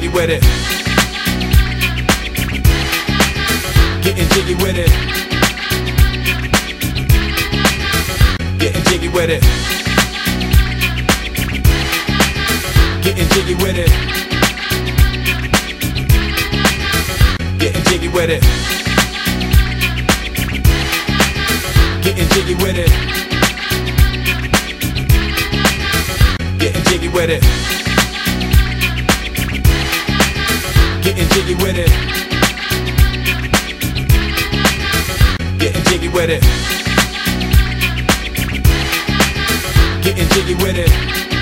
jiggy with it. Getting jiggy with it. Getting jiggy with it. Getting jiggy with it. Getting jiggy with it. Getting jiggy with it. Getting jiggy with it. Getting jiggy with it. Getting jiggy with it. Getting jiggy with it.